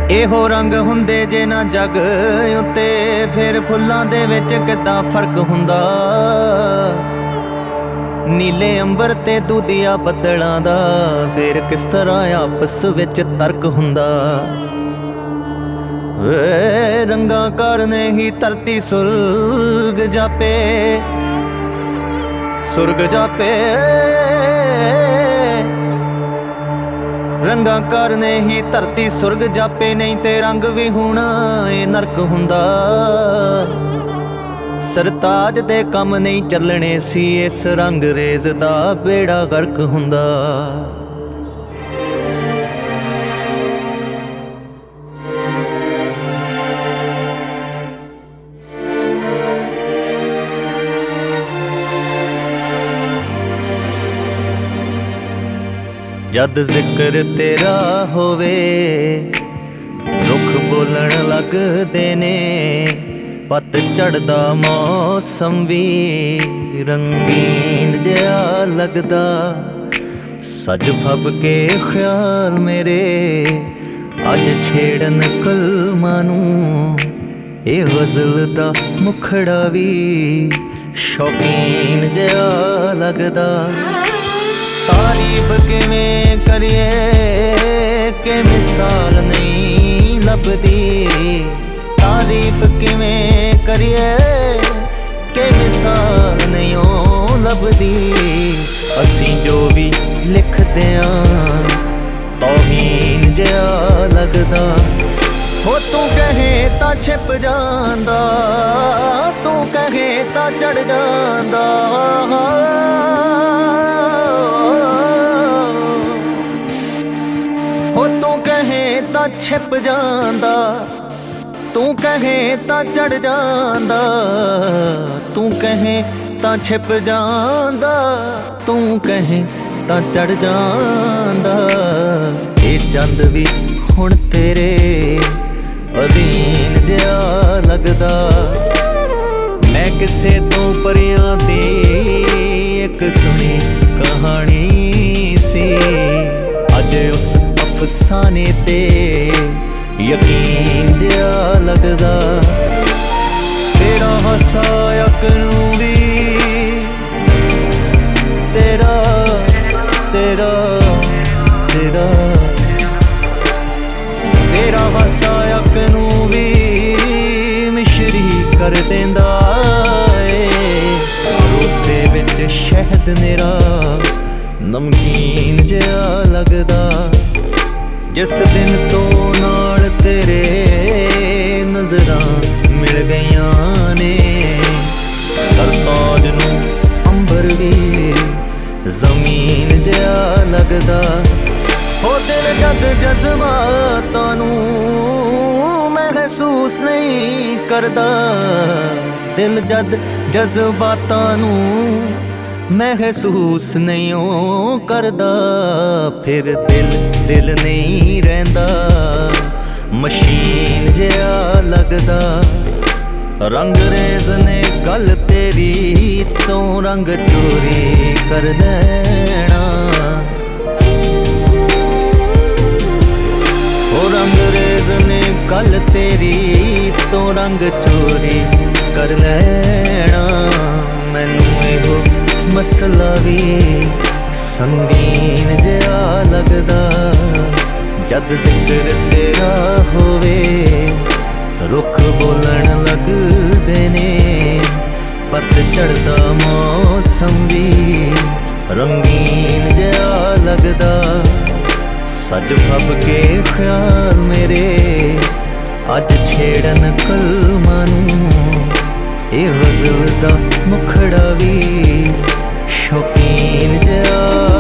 ਇਹੋ ਰੰਗ ਹੁੰਦੇ ਜੇ ਨਾ ਜੱਗ ਉੱਤੇ, ਫਿਰ ਫੁੱਲਾਂ ਦੇ ਵਿੱਚ ਕਿੱਦਾਂ ਫਰਕ ਹੁੰਦਾ। ਨੀਲੇ ਅੰਬਰ ਤੇ ਦੂਧੀਆ ਬੱਦਲਾਂ ਦਾ ਫਿਰ ਕਿਸ ਤਰ੍ਹਾਂ ਆਪਸ ਵਿੱਚ ਤਰਕ ਹੁੰਦਾ। ਵੇ ਰੰਗਾਂ ਕਾਰਨੇ ਹੀ ਧਰਤੀ ਸੁਰਗ ਜਾਪੇ, ਸੁਰਗ ਜਾਪੇ। ਰੰਗਾਂ ਕਾਰਨੇ ਹੀ ਧਰਤੀ ਸੁਰਗ ਜਾਪੇ, ਨਹੀਂ ਤੇ ਰੰਗ ਵੀ ਹੁਣ ਇਹ ਨਰਕ ਹੁੰਦਾ। ਸਰਤਾਜ ਦੇ ਕੰਮ ਨਹੀਂ ਚੱਲਣੇ ਸੀ, ਇਸ ਰੰਗ ਰੇਜ਼ ਦਾ ਬੇੜਾ ਗਰਕ ਹੁੰਦਾ। ਜਦ ਜ਼ਿਕਰ ਤੇਰਾ ਹੋਵੇ ਰੁੱਖ ਬੋਲਣ ਲੱਗਦੇ ਨੇ, ਪੱਤ ਝੜਦਾ ਮੌਸਮ ਵੀ ਰੰਗੀਨ ਜਿਹਾ ਲੱਗਦਾ। ਸੱਜ ਫੱਬ ਕੇ ਖਿਆਲ ਮੇਰੇ ਅੱਜ ਛੇੜਨ ਕਲਮਾਂ ਨੂੰ, ਇਹ ਗਜ਼ਲ ਦਾ ਮੁਖੜਾ ਵੀ ਸ਼ੌਕੀਨ ਜਿਹਾ ਲੱਗਦਾ। ਤਾਰੀਫ ਕਿਵੇਂ ਕਰੀਏ ਕਿ ਮਿਸਾਲ ਨਹੀਂ ਲੱਭਦੀ, ਤਾਰੀਫ ਕਿਵੇਂ ਕਰੀਏ ਕਿ ਮਿਸਾਲ ਨਹੀਂ ਓ ਲੱਭਦੀ। ਅਸੀਂ ਜੋ ਵੀ ਲਿਖਦੇ ਆਂ ਤੌਹੀਨ ਜਿਹਾ ਲੱਗਦਾ। ਹੋ ਤੂੰ ਕਹੇ ਤਾਂ ਛਿਪ ਜਾਂਦਾ, ਤੂੰ ਕਹੇ ਤਾਂ ਚੜ ਜਾਂਦਾ। ਹੋ ਤੂੰ ਕਹੇ ਤਾਂ ਛਿਪ ਜਾਂਦਾ, ਤੂੰ ਕਹੇ ਤਾਂ ਚੜ ਜਾਂਦਾ। ਤੂੰ ਕਹੇ ਤਾਂ ਛਿਪ ਜਾਂਦਾ, ਤੂੰ ਕਹੇ ਤਾਂ ਚੜ ਜਾਂਦਾ। ਇਹ ਚੰਦ ਵੀ ਹੁਣ ਤੇਰੇ ਅਧੀਨ ਜਿਹਾ ਲੱਗਦਾ। ਮੈਂ ਕਿਸੇ ਤੋਂ ਪਰਿਆਂ ਦੀ ਇੱਕ ਸੁਣੀ ਕਹਾਣੀ ਸੀ, ਅੱਜ ਉਸ ਅਫਸਾਨੇ ਤੇ ਯਕੀਨ ਜਿਹਾ ਲੱਗਦਾ। ਤੇਰਾ ਹਾਸਾ ਅੱਖ ਨੂੰ ਵੀ ਤੇਰਾ ਤੇਰਾ ਤੇਰਾ ਤੇਰਾ ਹਾਸਾ ਅੱਖ ਨੂੰ ਵੀ ਮਿਸ਼ਰੀ ਕਰ ਦਿੰਦਾ ਏ। ਰੋਸੇ ਵਿੱਚ ਸ਼ਹਿਦ ਨਿਰਾ ਨਮਕੀਨ ਜਿਹਾ ਲੱਗਦਾ। ਜਿਸ ਦਿਨ ਤੋਂ ਨਾਲ ਤੇਰੇ ਨਜ਼ਰਾਂ ਮਿਲ ਗਈਆਂ ਨੇ, ਸਰਤਾਜ ਨੂੰ ਅੰਬਰ ਵੀ ਜ਼ਮੀਨ ਜਿਹਾ ਲੱਗਦਾ। ਹੋ ਦਿਲ ਜਦ ਜਜ਼ਬਾਤਾਂ ਨੂੰ ਮਹਿਸੂਸ ਨਹੀਂ ਕਰਦਾ, ਦਿਲ ਜਦ ਜਜ਼ਬਾਤਾਂ ਨੂੰ ਮਹਿਸੂਸ ਨਹੀਂ ਓ ਕਰਦਾ। ਫਿਰ ਦਿਲ ਨਹੀਂ ਰਹਿੰਦਾ, ਮਸ਼ੀਨ ਜਿਹਾ ਲੱਗਦਾ। ਰੰਗ ਰੇਜ਼ ਨੇ ਗੱਲ ਤੇਰੀ ਤੋਂ ਰੰਗ ਚੋਰੀ ਕਰ ਲੈਣਾ। ਉਹ ਰੰਗ ਰੇਜ਼ ਨੇ ਗੱਲ ਤੇਰੀ ਤੋਂ ਰੰਗ ਚੋਰੀ ਕਰ ਲੈਣਾ। ਮੈਨੂੰ ਇਹੋ ਮਸਲਾ ਵੀ ਸੰਗੀਨ ਜਿਹਾ ਲੱਗਦਾ। ਜਦ ਜ਼ਿਕਰ ਤੇਰਾ ਹੋਵੇ ਰੁੱਖ ਬੋਲਣ ਲੱਗਦੇ ਨੇ, ਪੱਤ ਝੜਦਾ ਮੌਸਮ ਵੀ ਰੰਗੀਨ ਜਿਹਾ ਲੱਗਦਾ। ਸੱਜ ਫੱਬ ਕੇ ਖਿਆਲ ਮੇਰੇ ਅੱਜ ਛੇੜਨ ਕਲਮਾਂ ਨੂੰ, ਇਹ ਗਜ਼ਲ ਦਾ ਮੁਖੜਾ ਵੀ ਸ਼ੌਕੀਨ ਜਿਹਾ